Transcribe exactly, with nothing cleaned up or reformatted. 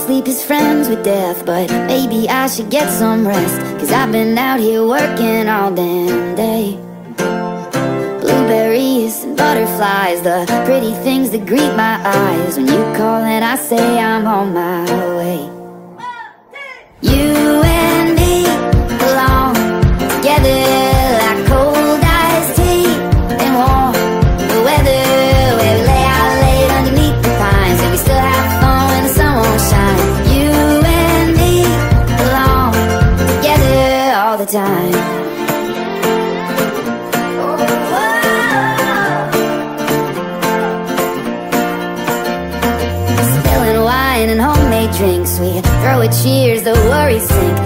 sleep is friends with death, but maybe I should get some rest, 'cause I've been out here working all damn day. Blueberries and butterflies, the pretty things that greet my eyes when you call and I say I'm on my way. You and me belong together like cold iced tea and warm the weather, where we lay out late underneath the pines and we still have fun when the sun won't shine. You and me belong together all the time. Spilling wine and homemade drinks, we throw a cheers, the worries sink.